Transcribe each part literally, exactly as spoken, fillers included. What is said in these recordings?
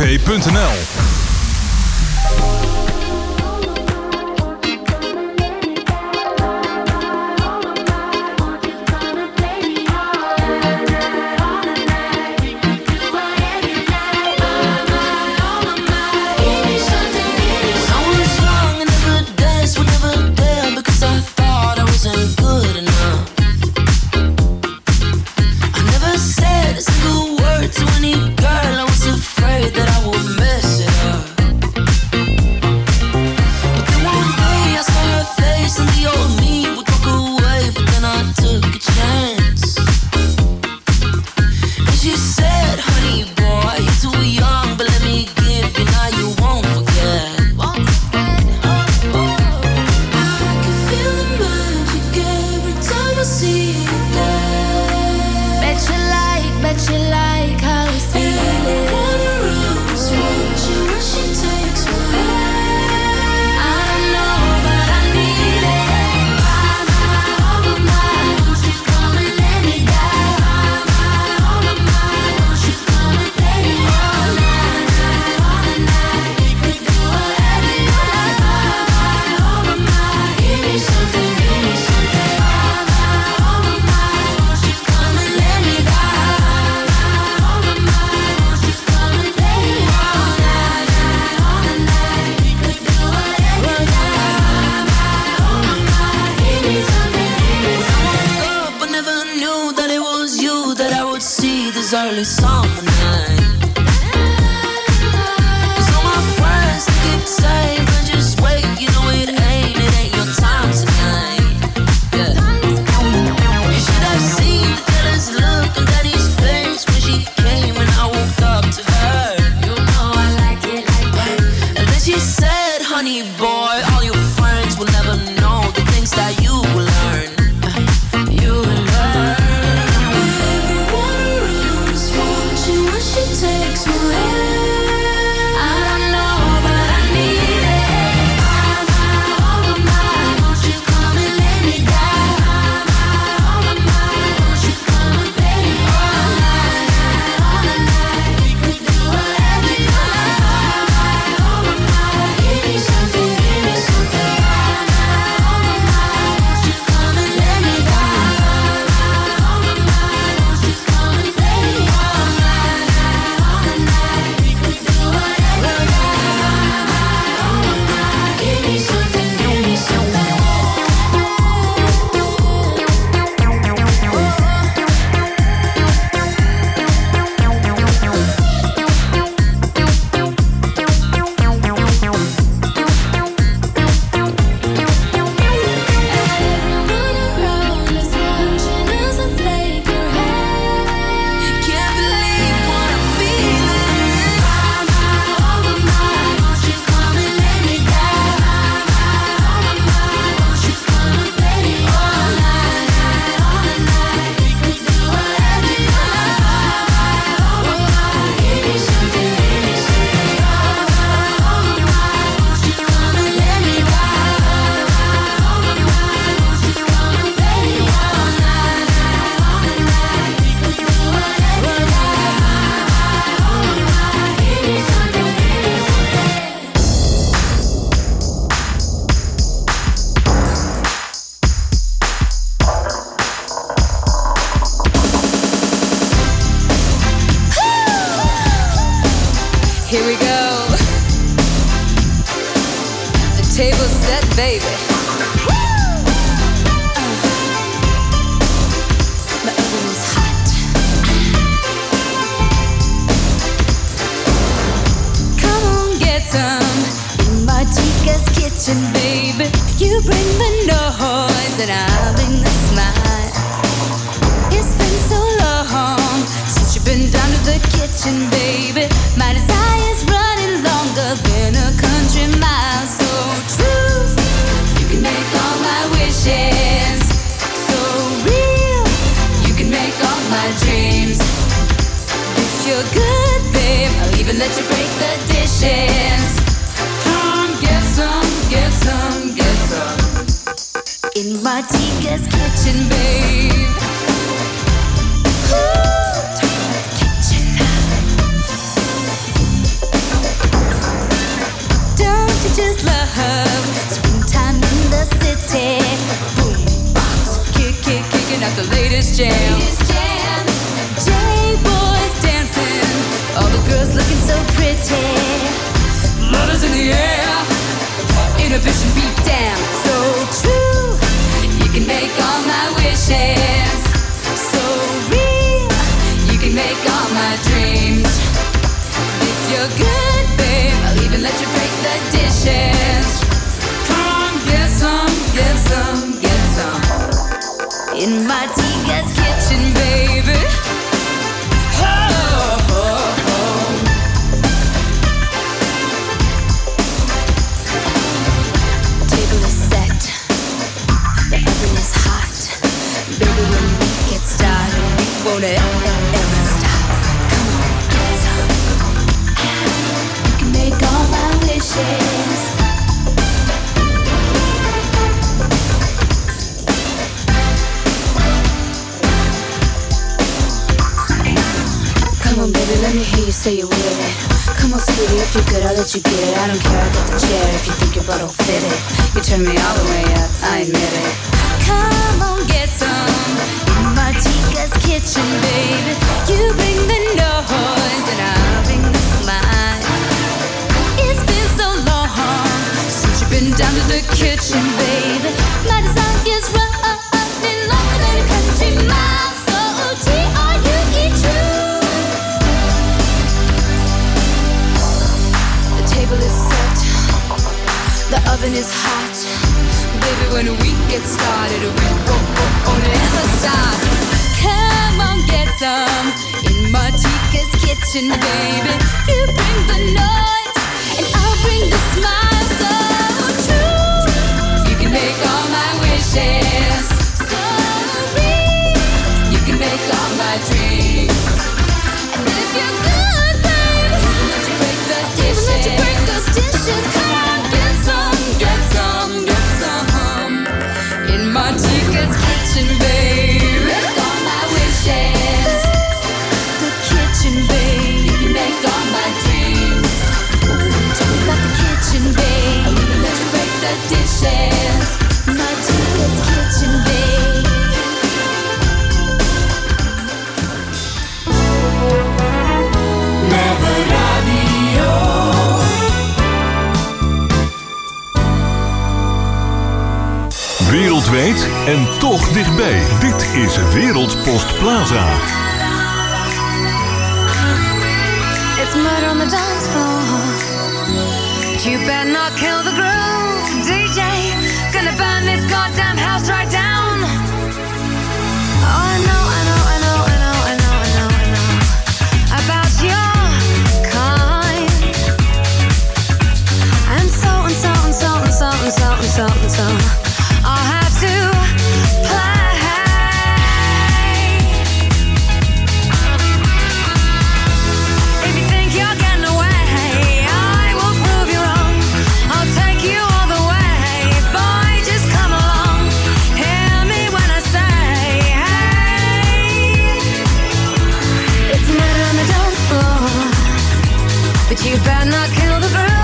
v punt n l. In Martika's kitchen, babe. Ooh, talk about the kitchen. looking so pretty. Love is in the air, inhibition beat down. So true, you can make all my wishes. So real, you can make all my dreams. If you're good, babe, I'll even let you break the dishes. Come on, get some, get some, get some. In my Tiga's kitchen, baby. Oh, oh, oh. Table is set, the oven is hot. Baby, when we get started, we won't ever, ever stop. Come on, get some. You can make all my wishes. Come on, baby, let me hear you say you're with it. Come on, sweetie, if you're good, I'll let you get it. I don't care, I'll get the chair if you think your butt will fit it. You turn me all the way up, I admit it. Come on, get some in Martika's kitchen, baby. You bring the noise and I'll bring the smile. It's been so long since you've been down to the kitchen, baby. My desire is running longer than a country mile. So T R U E true. Table is set, the oven is hot. Baby, when we get started, we won't, won't ever stop. Come on, get some in Martika's kitchen, baby. You bring the noise, and I'll bring the smile. So true, you can make all my wishes. So real, you can make all my dreams. And if you're good, babe, let you break the dishes. Let you break those dishes. Come on, get some, get some, get some. In Martika's kitchen, babe. Make all my wishes. The kitchen, babe. You can make all my dreams. Talk about the kitchen, babe. I'll even let you break the dishes. Martika's kitchen, babe. Never radio. Wereldwijd en toch dichtbij. Dit is Wereldpost Plaza. It's murder on the dance floor. You better not kill the groove, D J. Gonna burn this goddamn house right down. Oh, I know, I know, I know, I know, I know, I know, I know about your kind. And so and so and so and so and so and so and so I'll have to play. If you think you're getting away, I will prove you wrong. I'll take you all the way. Boy, just come along. Hear me when I say, hey. It's murder on the dance floor, but you better not kill the groove.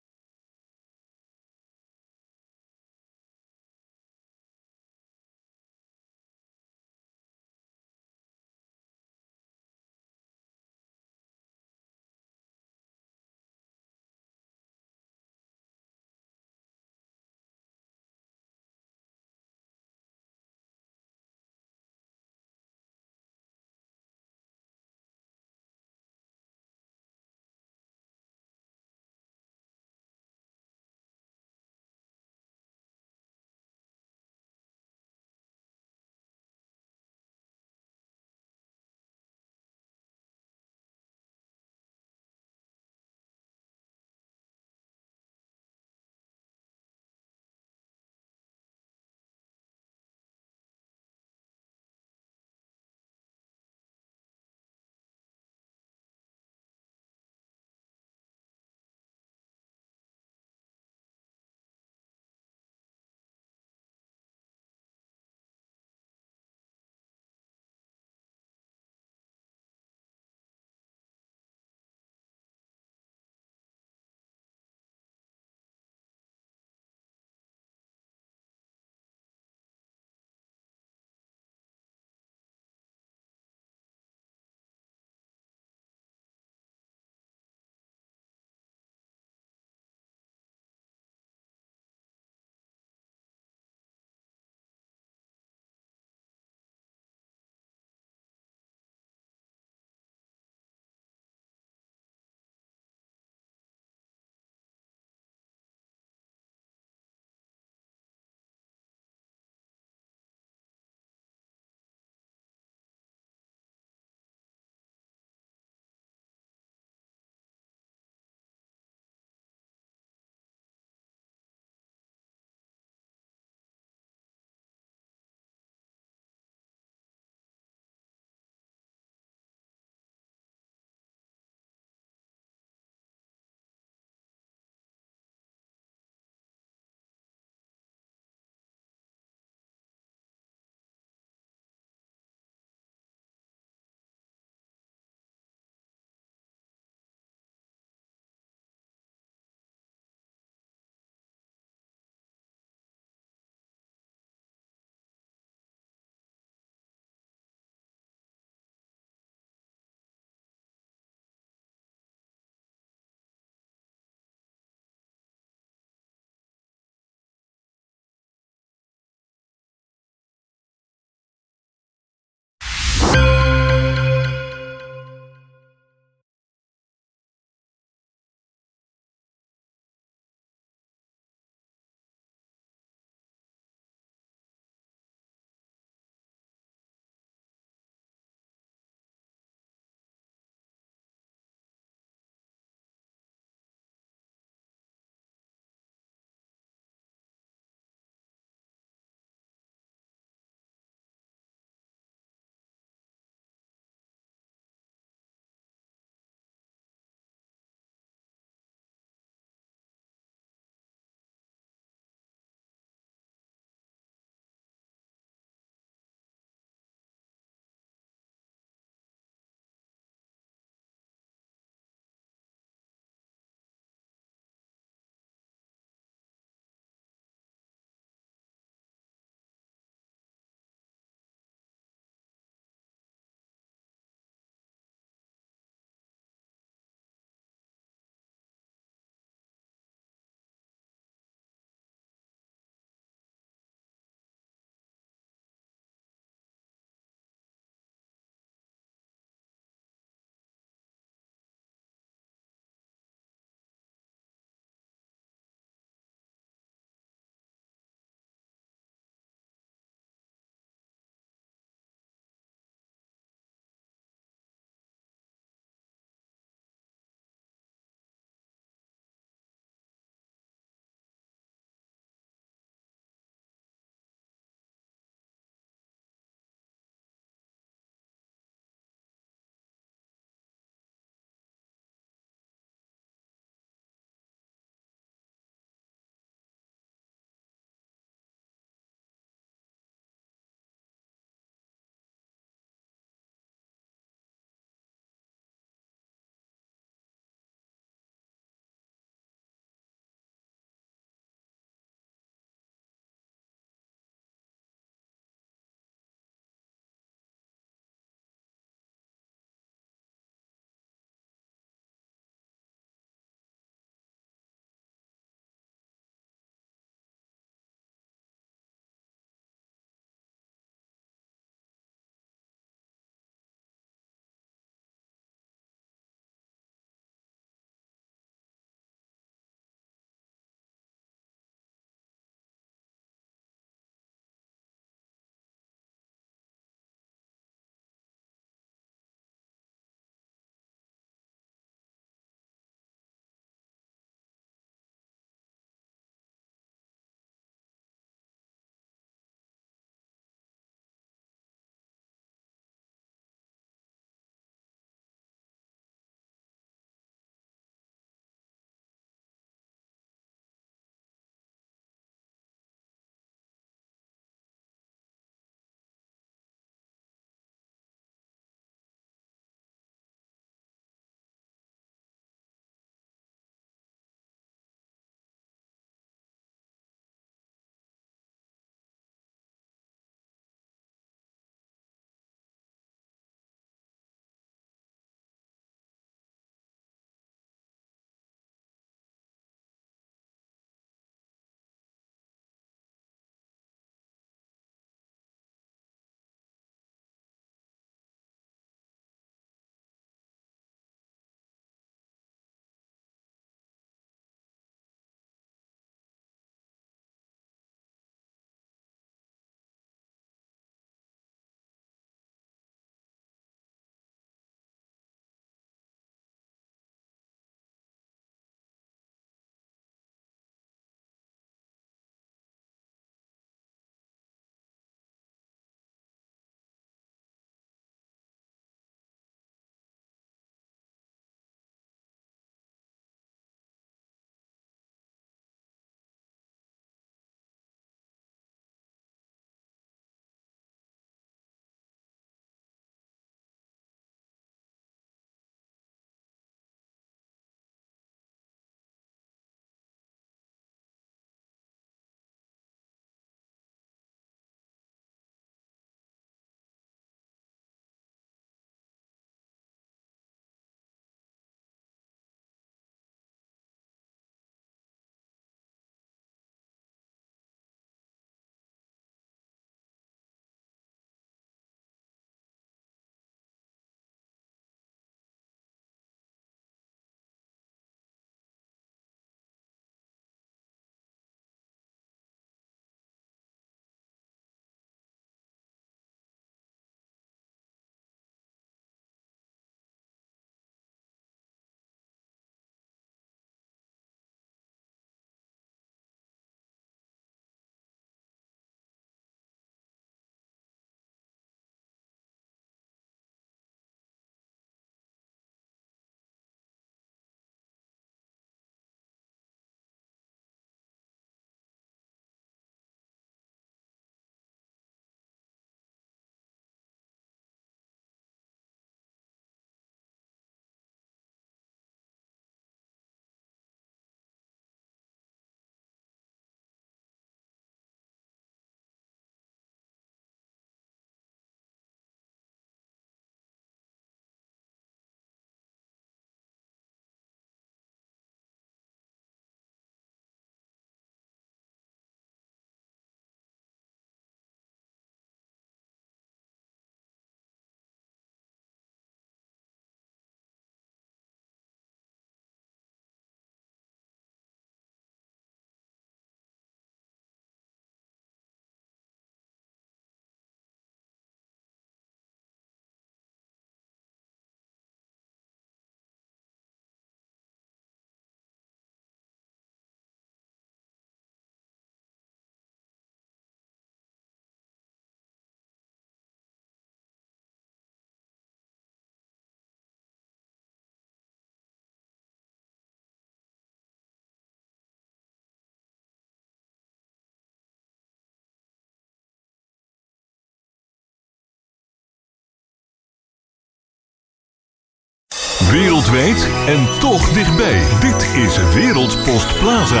Wereldwijd en toch dichtbij. Dit is Wereldpost Plaza.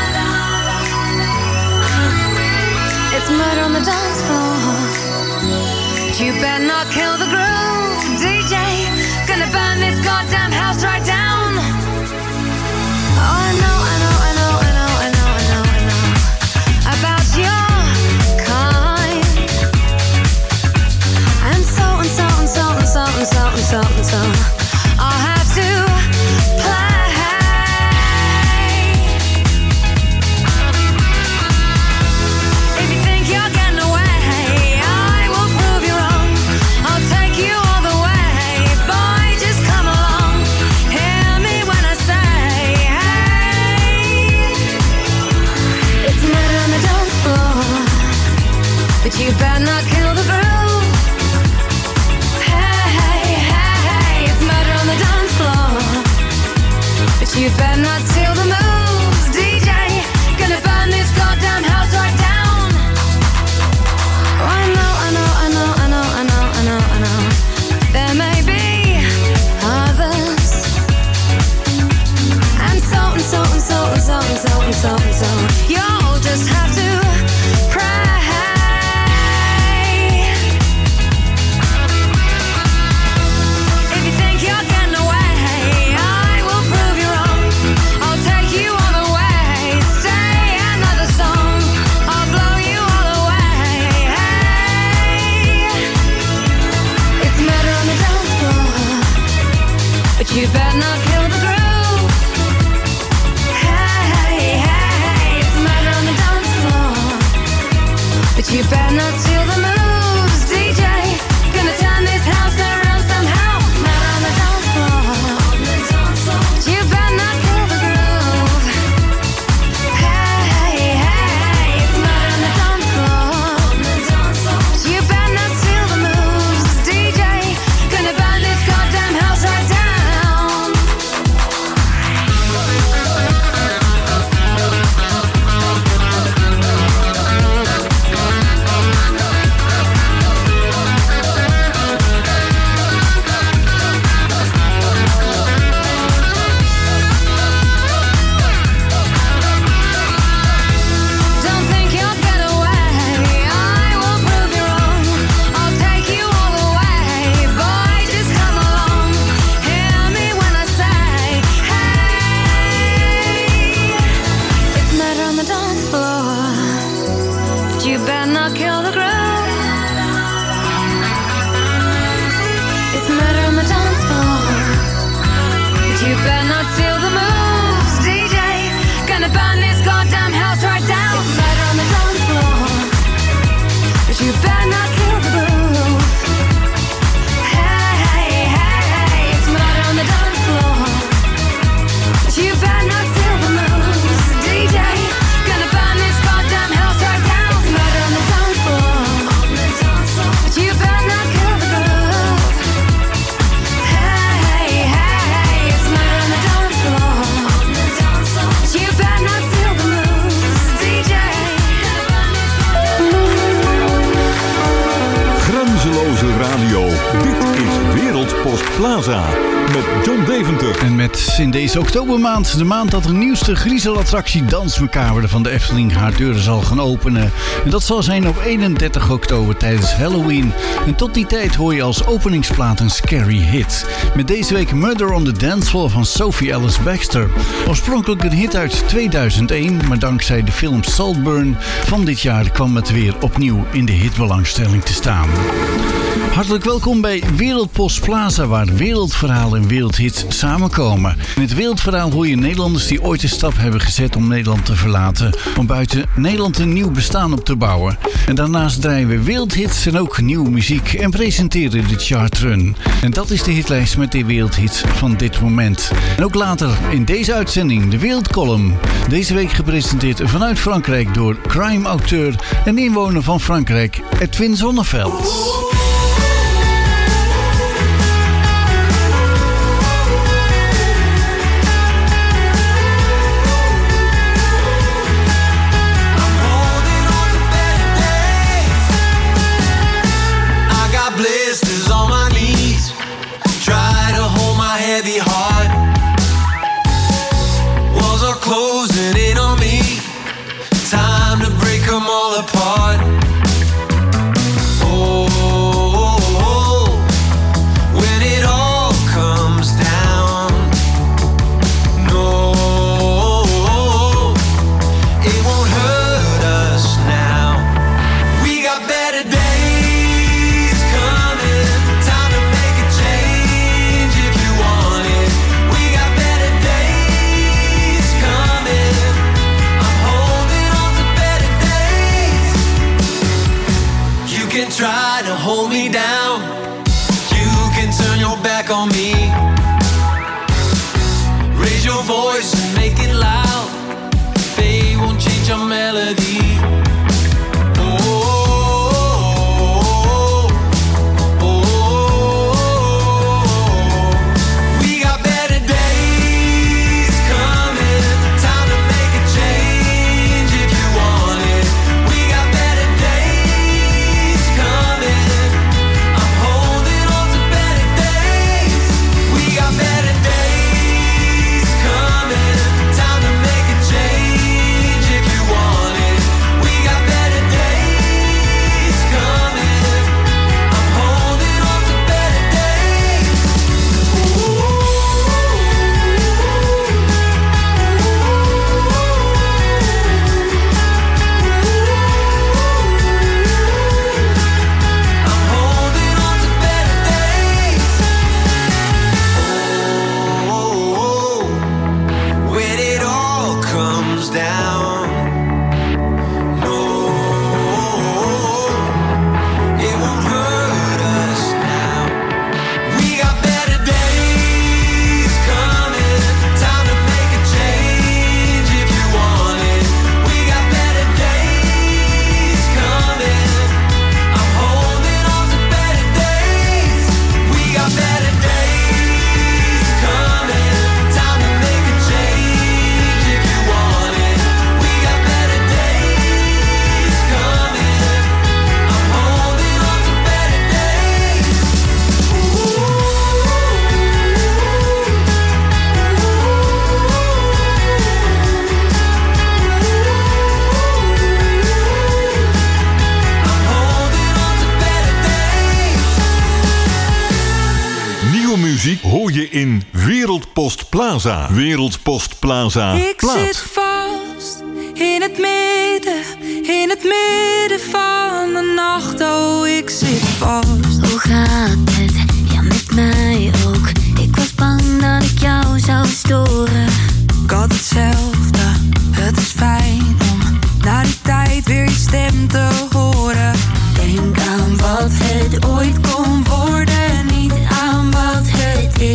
It's murder on the dance floor. But you better not kill the groove, D J. Gonna burn this goddamn house right down. Oh, I know, I know, I know, I know, I know, I know, I know about your kind. And so and so and so and so and so and so and so I'll have to play. If you think you're getting away, I will prove you wrong. I'll take you all the way. Boy, just come along. Hear me when I say, hey. It's murder on the dance floor, but you better not kill the groove. Hey, hey, hey, hey. It's murder on the dance floor, but you better not steal the moves, D J. Gonna burn this goddamn house right down. Oh, I know, I know, I know, I know, I know, I know, I know. There may be others, and so and so and so and so and so and so and so. You'll just have to pray. If you think you're getting away, I will prove you wrong. I'll take you all the way. Say another song, I'll blow you all away. Hey, it's murder on the dance floor, but you better not kill the groove. Hey, hey, hey, it's murder on the dance floor, but you better not steal the moves, D J. Gonna turn this house around somehow. Murder on the dance floor, but you better not kill the groove. Hey, hey, hey, it's murder on the dance floor, but you better not steal the moves, D J. Gonna burn this goddamn house right down. Don't think you'll get away, I will prove you wrong. I'll take you all the way. Boy, just come along. Hear me when I say, hey. It's murder on the dance floor, but you better not kill the groove. It's murder on the dance floor, but you better not steal the moves, D J. Gonna burn this goddamn house right down. It's murder on the dance floor, but you better not kill the groove. Hey, hey, hey, hey, it's murder on the dance floor, but you better not steal the moves, D J. Gonna burn this goddamn house right down. It's murder on the dance floor, but you better not kill the groove. Hey, hey, hey, it's murder on the dance floor, but you better not steal the moves, D J. Grenzeloze radio. Dit is Wereldpost Plaza. Met John Deventer. En met in deze oktobermaand, de maand dat de nieuwste griezelattractie Dansmakaber van de Efteling haar deuren zal gaan openen. En dat zal zijn op eenendertig oktober tijdens Halloween. En tot die tijd hoor je als openingsplaat een scary hit. Met deze week Murder on the Dance Floor van Sophie Ellis Bextor. Oorspronkelijk een hit uit tweeduizend één, maar dankzij de film Saltburn van dit jaar kwam het weer opnieuw in de hitbelangstelling te staan. Hartelijk welkom bij Wereldpost Plaza, waar wereldverhalen en wereldhits samenkomen. In het wereldverhaal hoor je Nederlanders die ooit een stap hebben gezet om Nederland te verlaten, om buiten Nederland een nieuw bestaan op te bouwen. En daarnaast draaien we wereldhits en ook nieuwe muziek en presenteren de chartrun. En dat is de hitlijst met de wereldhits van dit moment. En ook later in deze uitzending de Wereldcolumn. Deze week gepresenteerd vanuit Frankrijk door crime-auteur en inwoner van Frankrijk, Edwin Zonneveld. Blisters on my knees, try to hold my heavy your voice and make it loud. They won't change our melody. Hoor je in Wereldpost Plaza. Wereldpost Plaza. Ik Plaat. zit vast in het midden, in het midden van de nacht. Oh, ik zit vast. Hoe gaat het? Ja, met mij ook. Ik was bang dat ik jou zou storen. Ik had hetzelfde, het is fijn om na die tijd weer je stem te horen. Denk aan wat het ooit kon worden, niet aan wat het is.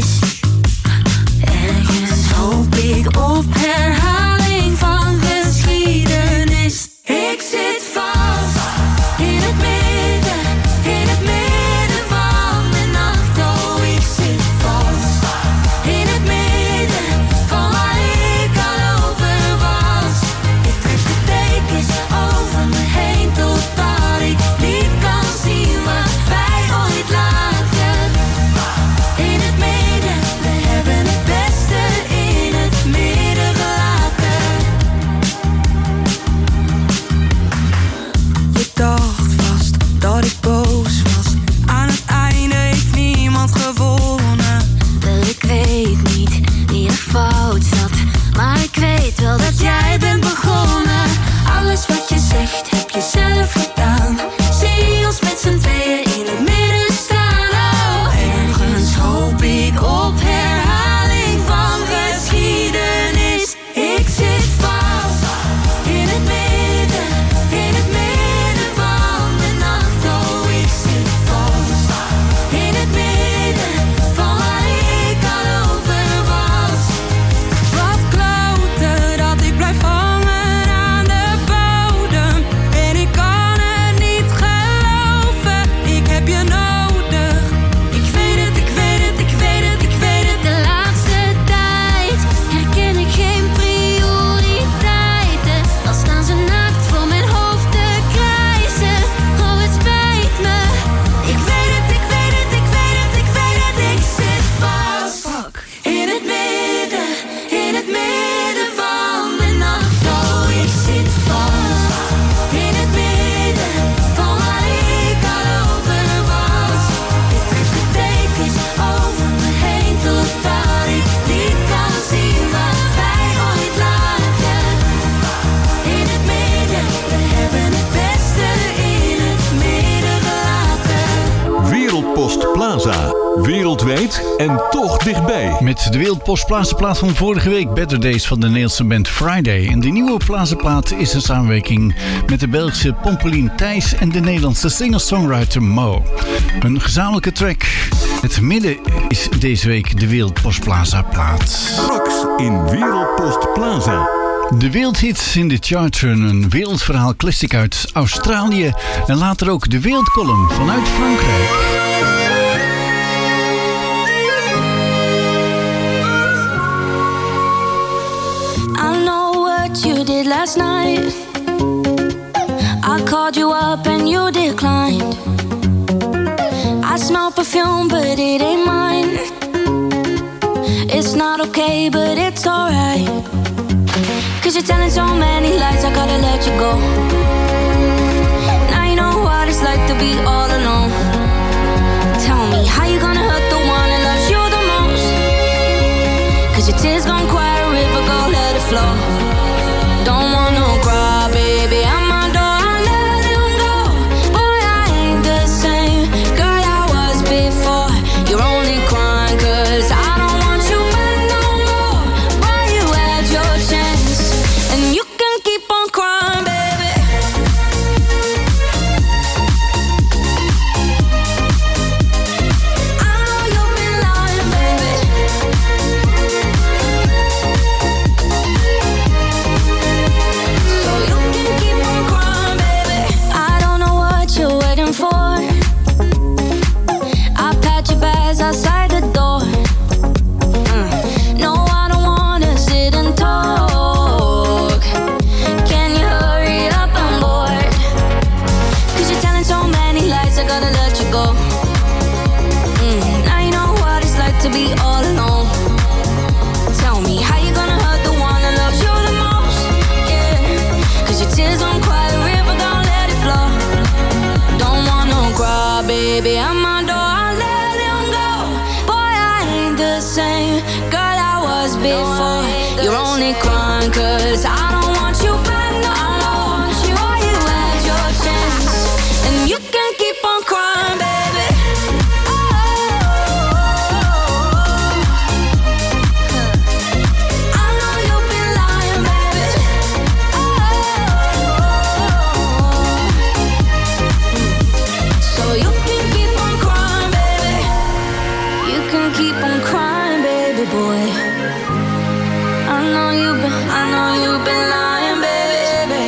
Ergens hoop ik op herhaling van geschiedenis. Ik zit vast in het midden, in het midden van de nacht. Oh, ik zit vast in het midden van waar ik al over was. Ik trek de dekens over me heen totdat ik niet kan zien wat wij ooit lagen. In het midden, we hebben het beste in het midden gelaten. Je dacht vast dat ik boos was. Aan het einde heeft niemand gewonnen. Wel, ik weet niet wie er fout zat, maar ik weet wel dat jij bent begonnen. Alles wat je zegt heb je zelf gedaan. Zie ons met z'n tweeën in het midden staan. Oh, ergens hoop ik op herhaling van geschiedenis. Ik zit vast in het midden, in het midden van de nacht. Oh, ik zit vast in het midden van waar ik al over was. Wat klote dat en toch dichtbij. Met de wereldpostplatenplaat van vorige week, Better Days van de Nederlandse band Friday. En die nieuwe platenplaat is een samenwerking met de Belgische Pompeline Thijs en de Nederlandse singer-songwriter Mo. Een gezamenlijke track. Het midden is deze week de wereldpostplaatplaat. Straks in Wereldpost Plaza. De wereldhits in de chart, een wereldverhaal classic uit Australië en later ook de wereldcolumn vanuit Frankrijk. I know what you did last night. I called you up and you declined. I smell perfume but it ain't mine. It's not okay but it's alright. Cause you're telling so many lies, I gotta let you go. Now you know what it's like to be all alone. Tell me, how you gonna hurt the one that loves you the most? Cause your tears gon' quiet a river, go let it flow. Don't want no cry, baby, I'm my door, I let him go. Boy, I ain't the same girl I was before. You're only crying cause I don't want you back no more. Boy, you had your chance and you can keep on crying, baby. I know you've been lying, baby. So you can keep on crying, baby. I don't know what you're waiting for. I pat your bags outside the door. Mm. No, I don't wanna sit and talk. Can you hurry up? I'm bored. Cause you're telling so many lies, I gotta let you go. Mm. Now you know what it's like to be all alone. Tell me, how you gonna hurt the one that loves you the most? Yeah. Cause your tears don't quiet a river, don't let it flow. Don't want no cry, baby, I'm my door, I let him go. Boy, I ain't the same girl I was before. You're only crying cause I don't want you back no more. Boy, you had your chance and you can keep on crying, baby. I know you've been lying, baby. So you can keep on crying, baby. You can keep on crying, baby boy. I know you've been, I know you've been lying, baby.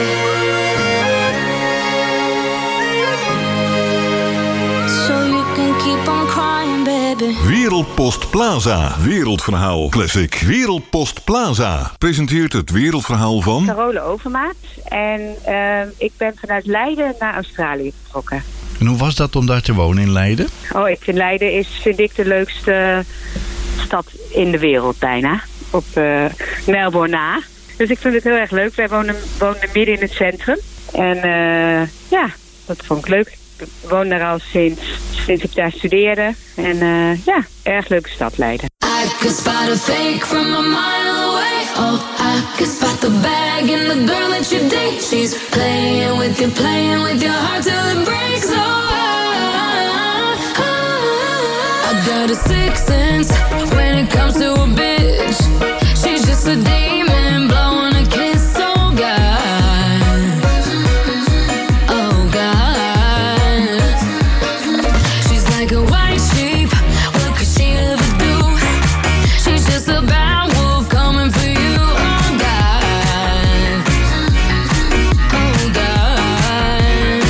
So you can keep on crying, baby. Wereldpost Plaza. Wereldverhaal Classic. Wereldpost Plaza presenteert het wereldverhaal van Carole Overmaat. En uh, ik ben vanuit Leiden naar Australië vertrokken. En hoe was dat om daar te wonen in Leiden? Oh, ik vind Leiden is, vind ik, de leukste stad in de wereld bijna. Op uh, Melbourne na. Dus ik vind het heel erg leuk. Wij wonen, wonen midden in het centrum. En uh, ja, dat vond ik leuk. Ik woon daar al sinds, sinds ik daar studeerde. En uh, ja, erg leuke stad Leiden. I could spot a fake from a mile away. Oh, I could spot the bag in the girl that you date. She's playing with you, playing with your heart till it breaks. Oh, I, I, I got a sixth sense when it comes to a bitch. She's just a demon blowing a kiss. Oh God, oh God. She's like a white sheep. What could she ever do? She's just a bad wolf coming for you. Oh God, oh God.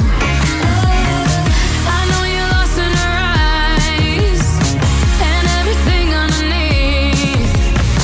I know you're lost in her eyes and everything underneath.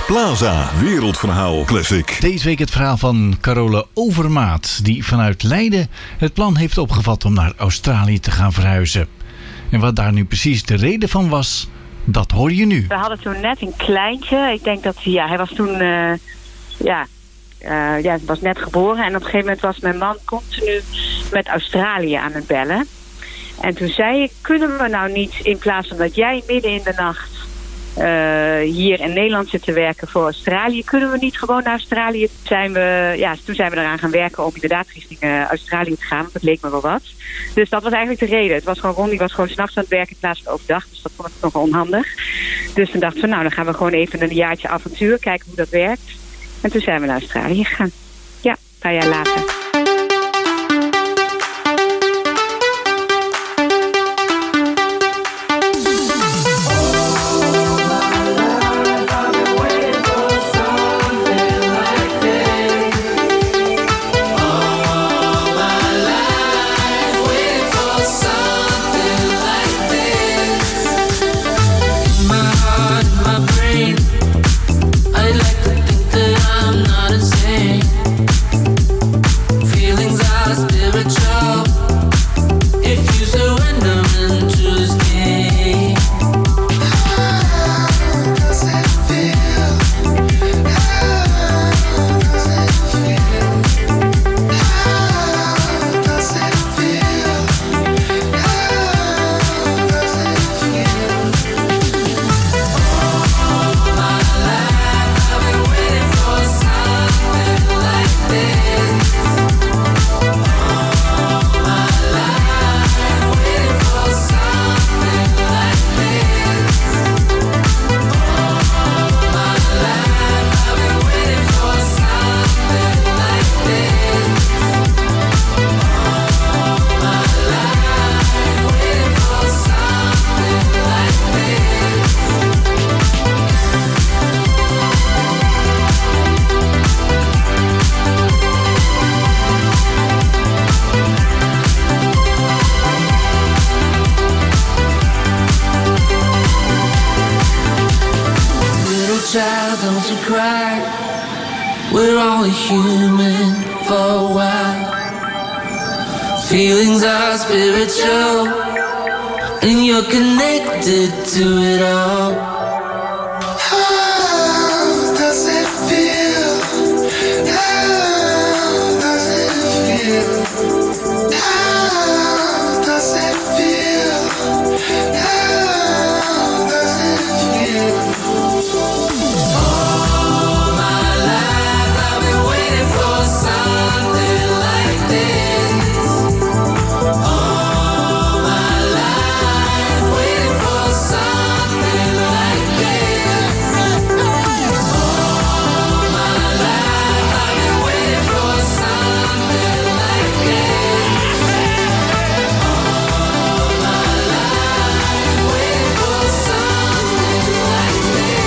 Plaza, wereldverhaal classic. Deze week het verhaal van Carole Overmaat, die vanuit Leiden het plan heeft opgevat om naar Australië te gaan verhuizen. En wat daar nu precies de reden van was, dat hoor je nu. We hadden toen net een kleintje. Ik denk dat ja, hij was toen uh, ja, uh, ja, was net geboren. En op een gegeven moment was mijn man continu met Australië aan het bellen. En toen zei ik, kunnen we nou niet, in plaats van dat jij midden in de nacht uh, hier in Nederland zit te werken voor Australië, kunnen we niet gewoon naar Australië? Zijn we, ja, toen zijn we eraan gaan werken om inderdaad richting uh, Australië te gaan, want dat leek me wel wat. Dus dat was eigenlijk de reden. Het was gewoon Ron, die was gewoon 's nachts aan het werken in plaats van overdag, dus dat vond ik nog onhandig. Dus toen dachten we, nou dan gaan we gewoon even een jaartje avontuur, kijken hoe dat werkt. En toen zijn we naar Australië gegaan. Ja, een paar jaar later. Feelings are spiritual, and you're connected to it all. How does it feel? How does it feel? How does it feel? How does it feel? All my life I've been waiting for something like this. All my life waiting for something like this. All my life I've been waiting for something like this. All my life waiting for something like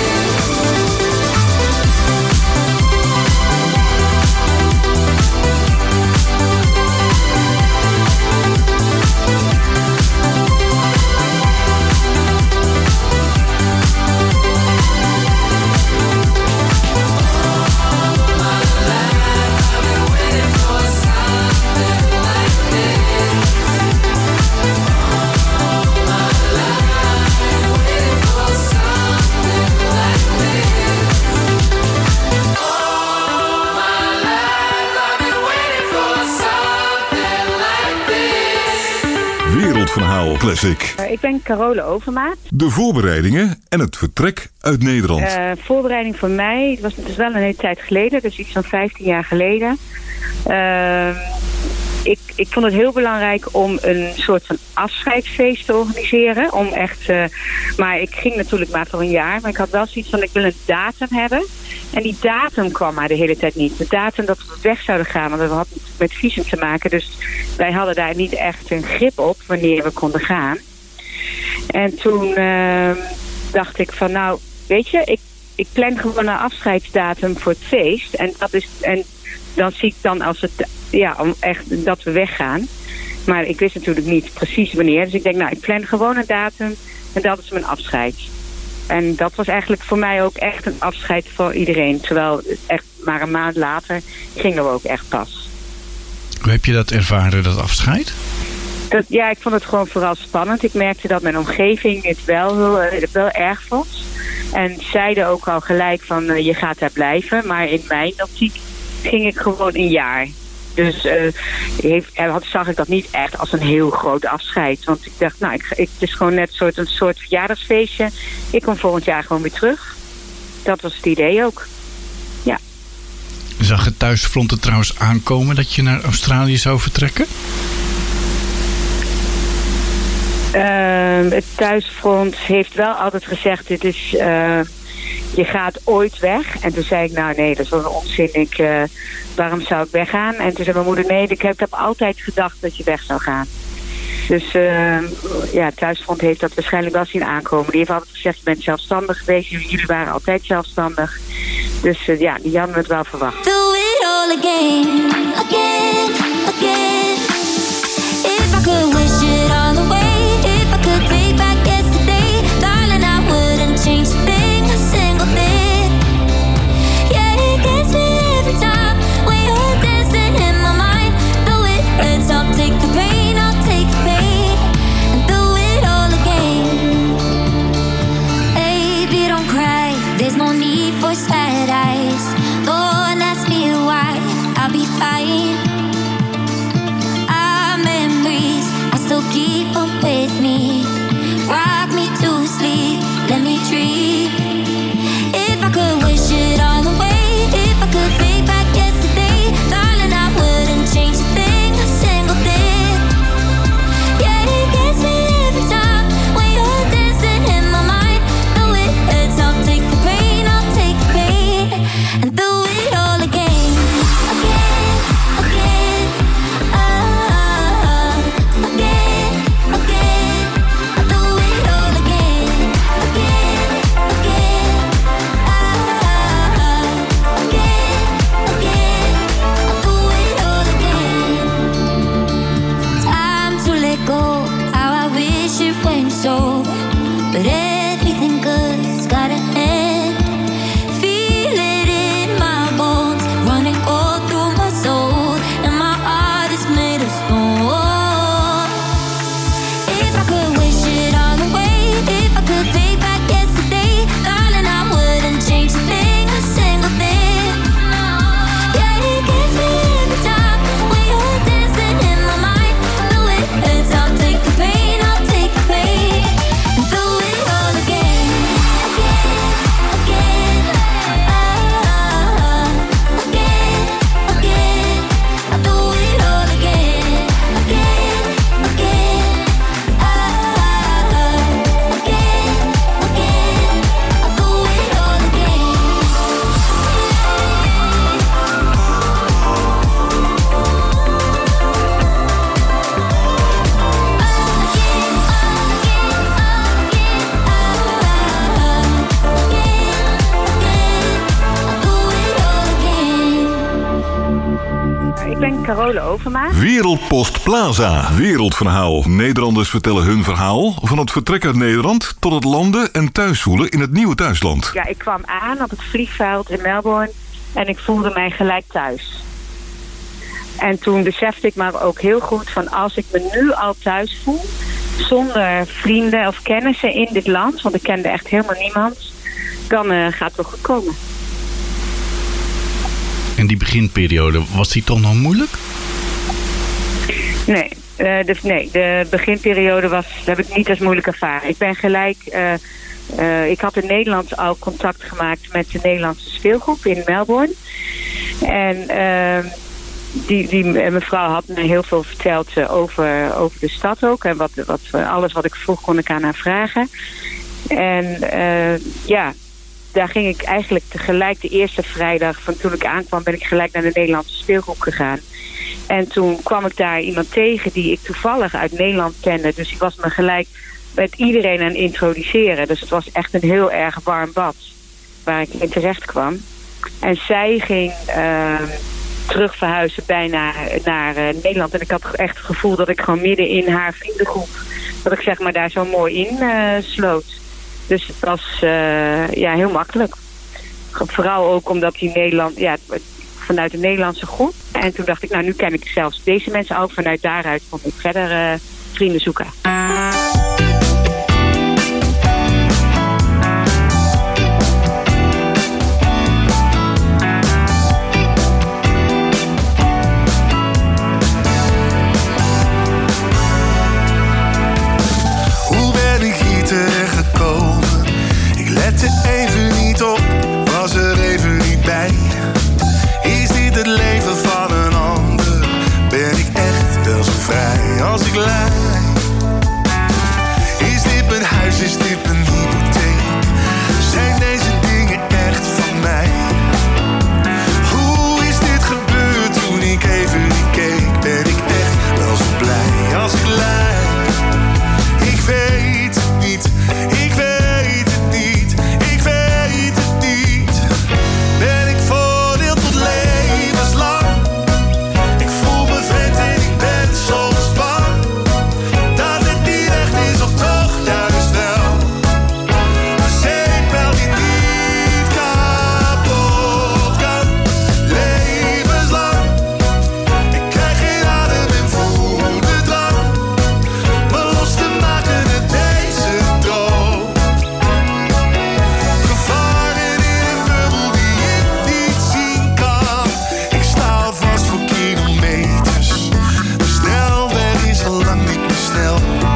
Wereldverhaal classic. Uh, ik ben Carole Overmaat. De voorbereidingen en het vertrek uit Nederland. Uh, voorbereiding voor mij, het was het is wel een hele tijd geleden, dus iets van vijftien jaar geleden. Uh, ik, ik vond het heel belangrijk om een soort van afscheidsfeest te organiseren. Om echt, uh, maar ik ging natuurlijk maar voor een jaar, maar ik had wel zoiets van, ik wil een datum hebben. En die datum kwam maar de hele tijd niet. De datum dat we weg zouden gaan, want dat had met visum te maken. Dus wij hadden daar niet echt een grip op wanneer we konden gaan. En toen uh, dacht ik van, nou, weet je, ik, ik plan gewoon een afscheidsdatum voor het feest. En dat is, en dan zie ik dan als het, ja, om echt dat we weggaan. Maar ik wist natuurlijk niet precies wanneer. Dus ik denk, nou, ik plan gewoon een datum en dat is mijn afscheid. En dat was eigenlijk voor mij ook echt een afscheid voor iedereen. Terwijl echt maar een maand later gingen we ook echt pas. Hoe heb je dat ervaren, dat afscheid? Dat, ja, ik vond het gewoon vooral spannend. Ik merkte dat mijn omgeving het wel, heel, wel erg vond. En zeiden ook al gelijk van uh, je gaat daar blijven. Maar in mijn optiek ging ik gewoon een jaar. Dus uh, heeft, zag ik dat niet echt als een heel groot afscheid. Want ik dacht, nou, ik, ik, het is gewoon net een soort, een soort verjaardagsfeestje. Ik kom volgend jaar gewoon weer terug. Dat was het idee ook. Ja. Zag het thuisfront er trouwens aankomen dat je naar Australië zou vertrekken? Uh, het thuisfront heeft wel altijd gezegd, dit is, uh, je gaat ooit weg. En toen zei ik, nou nee, dat is wel een onzin. Ik, uh, waarom zou ik weggaan? En toen zei mijn moeder, nee, ik heb, ik heb altijd gedacht dat je weg zou gaan. Dus uh, ja, het thuisfront heeft dat waarschijnlijk wel zien aankomen. Die heeft altijd gezegd, je bent zelfstandig geweest. Jullie waren altijd zelfstandig. Dus uh, ja, die hadden het wel verwacht. Do it all again, again, again. If I could wish it all away. If I could take back yesterday, darling, I wouldn't change a thing, a single thing. Yeah, it gets me every time when you're dancing in my mind. Do it, let's I'll take the pain, I'll take the pain, and do it all again. Baby, don't cry, there's no need for sad eyes. Don't ask me why, I'll be fine. Our memories, I still keep them with me. Rock me to sleep, let me dream. If I could wish it all away, if I could take back yesterday, darling, I wouldn't change a thing, a single thing. Yeah, it gets me every time when you're dancing in my mind. Do it, let's I'll take the pain, I'll take the pain, and do it all again, again, again. Ah, again, again. I'll do it all again, again, again. Ah, again, again. I'll do it all again. Time to let go, how I wish it went so. But everything good's got an end. Feel it in my bones, running all through my soul, and my heart is made of stone. If I could wish it all away, if I could take back yesterday, darling, I wouldn't change a thing, a single thing. Yeah, it gets me every time when you're dancing in my mind. Do it, let's I'll take the pain, I'll take the pain, and do it all again, again, again. Ah, again, again. I'll do it all again, again, again. Ah, again, again. I'll do it all again. Ik ben Carole Overma. Wereldpost Plaza. Wereldverhaal. Nederlanders vertellen hun verhaal. Van het vertrek uit Nederland tot het landen en thuisvoelen in het nieuwe thuisland. Ja, ik kwam aan op het vliegveld in Melbourne en ik voelde mij gelijk thuis. En toen besefte ik maar ook heel goed van als ik me nu al thuis voel, zonder vrienden of kennissen in dit land, want ik kende echt helemaal niemand, dan uh, gaat het wel goed komen. En die beginperiode, was die toch nog moeilijk? Nee, uh, de, nee, de beginperiode was, dat heb ik niet als moeilijk ervaren. Ik ben gelijk, uh, uh, ik had in Nederland al contact gemaakt met de Nederlandse speelgroep in Melbourne. En uh, die, die mevrouw had me heel veel verteld uh, over, over de stad ook. En wat, wat, alles wat ik vroeg kon ik aan haar vragen. En uh, ja, daar ging ik eigenlijk tegelijk de eerste vrijdag van toen ik aankwam, ben ik gelijk naar de Nederlandse speelgroep gegaan. En toen kwam ik daar iemand tegen die ik toevallig uit Nederland kende. Dus ik was me gelijk met iedereen aan het introduceren. Dus het was echt een heel erg warm bad waar ik in terecht kwam. En zij ging uh, terug verhuizen bijna naar uh, Nederland. En ik had echt het gevoel dat ik gewoon midden in haar vriendengroep, dat ik zeg maar daar zo mooi in uh, sloot. Dus het was uh, ja, heel makkelijk. Vooral ook omdat die Nederland, ja, vanuit de Nederlandse groep. En toen dacht ik, nou nu ken ik zelfs deze mensen ook. Vanuit daaruit kon ik verder uh, vrienden zoeken. Hoe ben ik hier terechtgekomen? Ik lette even niet op, was er even niet bij. Is dit het leven van een ander? Ben ik echt wel zo vrij als ik lijk? Is dit mijn huis, is dit mijn hypotheek? Zijn deze dingen echt van mij? Hoe is dit gebeurd toen ik even niet keek? Ben ik echt wel zo blij als ik lijk? Ik weet het niet, ik weet het niet, ik weet het niet. Ben ik veroordeeld tot levenslang? Ik voel me vreemd en ik ben soms bang dat het niet echt is of toch juist wel. Een zeepbel die niet kapot kan, levenslang. Ik krijg geen adem en voel de drang me los te maken uit deze droom. Gevangen in een bubbel die ik niet zien kan. Ik sta vast voor kilometers. De snelweg is al lang niet meer snel.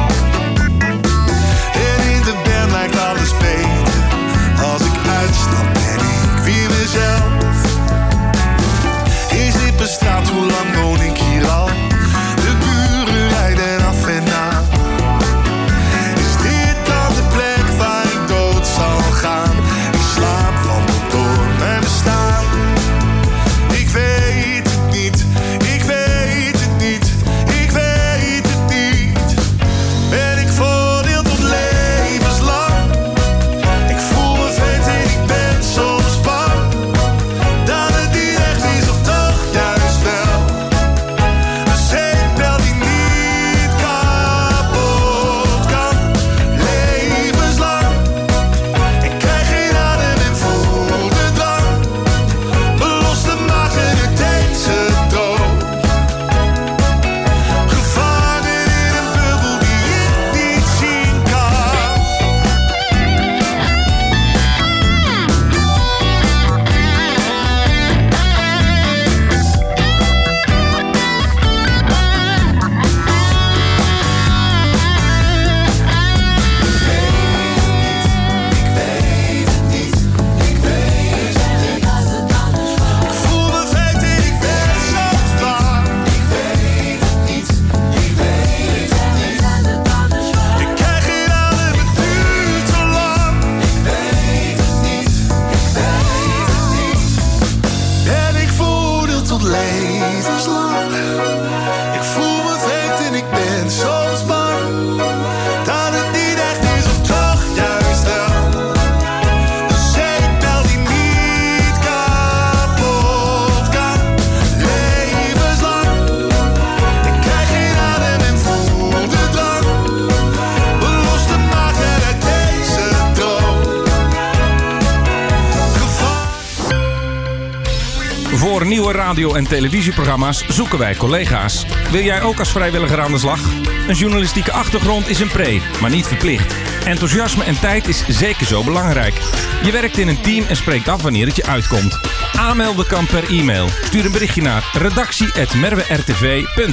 En in de band lijkt alles beter. Als ik uitstap ben ik weer mezelf. Is dit mijn straat, hoe lang woon ik hier al? De buren rijden af en aan. Is dit dan de plek waar ik dood zal gaan? Ik slaap wandel door mijn bestaan. Ik weet het niet, ik weet het niet, ik weet het niet. Ben ik veroordeeld tot levenslang? Ik voel me vreemd en ik ben soms bang dat het niet echt is of toch juist wel. Een zeepbel die niet kapot kan, levenslang. Ik krijg geen adem en voel de drang me los te maken uit deze droom. Gevangen in een bubbel die ik niet zien kan. Ik voel me vreemd en ik ben soms bang. Ik weet het niet, ik weet het niet. Ik krijg geen adem, het duurt zo lang. Ik weet het niet, ik weet het niet. Ben ik veroordeeld tot levenslang? Ik voel me vreemd en ik ben soms bang dat het niet echt is of toch juist wel. Een zeepbel die niet kapot kan, levenslang. Ik krijg geen adem en voel de drang me los te maken uit deze droom. Voor nieuwe radio- en televisieprogramma's zoeken wij collega's. Wil jij ook als vrijwilliger aan de slag? Een journalistieke achtergrond is een pre, maar niet verplicht. Enthousiasme en tijd is zeker zo belangrijk. Je werkt in een team en spreekt af wanneer het je uitkomt. Aanmelden kan per e-mail. Stuur een berichtje naar redactie apenstaartje merwe r t v punt